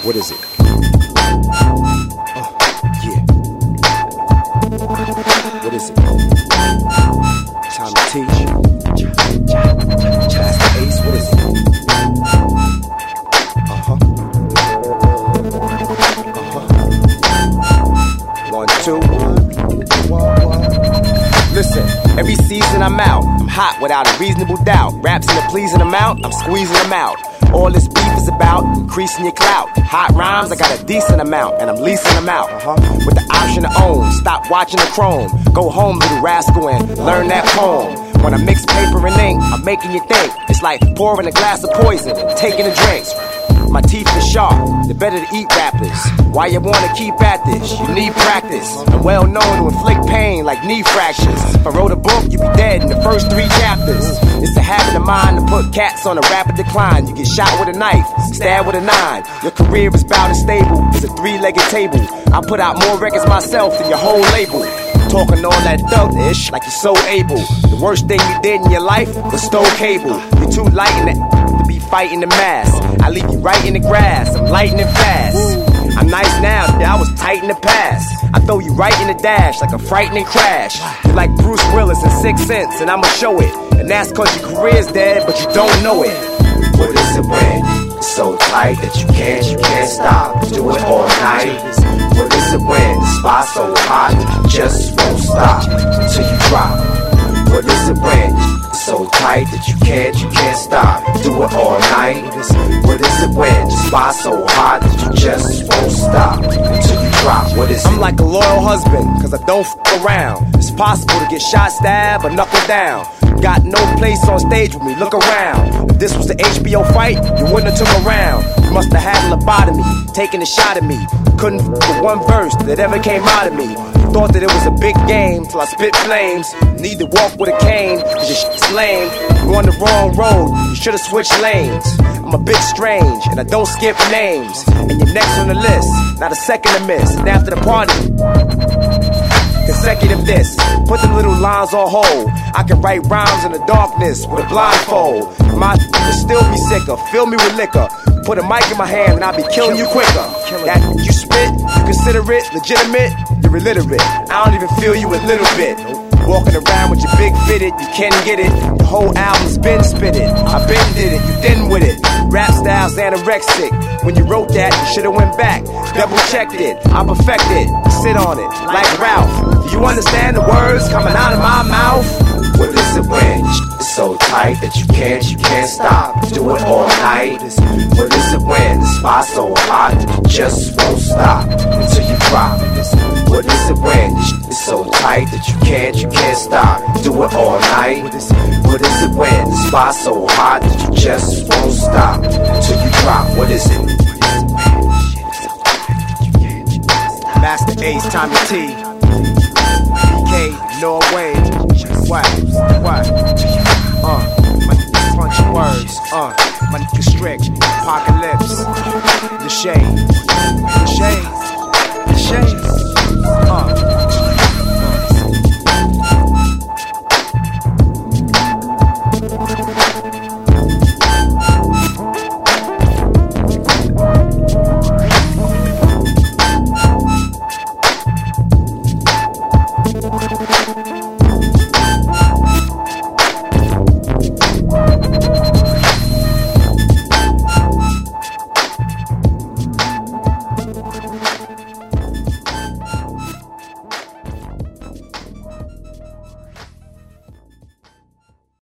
What is it? Yeah. What is it? Time to teach. Master Ace, what is it? One, two, one. Listen, every season I'm out. I'm hot without a reasonable doubt. Raps in a pleasing amount, I'm squeezing them out. All this beef is about increasing your clout. Hot rhymes, I got a decent amount, and I'm leasing them out. With the option to own, stop watching the chrome. Go home, little rascal, and learn that poem. When I mix paper and ink, I'm making you think. It's like pouring a glass of poison and taking a drink. My teeth are sharp, they're better to eat rappers. Why you wanna keep at this? You need practice. I'm well known to inflict pain like knee fractures. If I wrote a book, you'd be dead in the first 3 chapters. It's a habit of mine to put cats on a rapid decline. You get shot with a knife, stabbed with a 9. Your career is about as stable as a 3-legged table. I put out more records myself than your whole label. Talking all that thug-ish like you're so able. The worst thing you did in your life was stow cable. You're too light in the to be fighting the mass. I leave you right in the grass, I'm lightning fast. I'm nice now, I was tight in the past. I throw you right in the dash like a frightening crash. You're like Bruce Willis in 6th Sense, and I'ma show it. And that's cause your career's dead, but you don't know it. What is it when it's so tight that you can't stop? Do it all night. What is it when the spot's so hot that you just won't stop until you drop? What is it when it's so tight that you can't stop? Do it all night. What is it when the spot's so hot that you just won't stop until you drop? What is it? I'm like a loyal husband, cause I don't f around. It's possible to get shot, stabbed, or knuckle down. Got no place on stage with me, look around. If this was the HBO fight, you wouldn't have took around. You must have had a lobotomy, taking a shot at me. Couldn't f with one verse that ever came out of me. You thought that it was a big game till I spit flames. Need to walk with a cane, cause your shit's lame. You on the wrong road, you should've switched lanes. I'm a bit strange, and I don't skip names. And you're next on the list, not a second to miss. And after the party, consecutive this, put them little lines on hold. I can write rhymes in the darkness with a blindfold. My will still be sicker, fill me with liquor. Put a mic in my hand and I'll be killing you quicker. That you spit, you consider it legitimate, you're illiterate. I don't even feel you a little bit. Walking around with your big fitted, you can't get it. The whole album's been spitted, I been did it, you didn't with it. Rap style's anorexic. When you wrote that, you should've went back, double checked it. I perfected, sit on it, like Ralph. Do you understand the words coming out of my mouth? What is it when it's so tight that you can't stop? Do it all night. What is it when the spot's so hot that you just won't stop until you drop? What is it when it's so tight that you can't stop? Do it all night. What is it when the spot's so hot that you just won't stop until you drop? What is it? Master Ace, Tommy T, BK, Norway. What? My niggas punchy words, my niggas strict, apocalypse, the shade, the shade.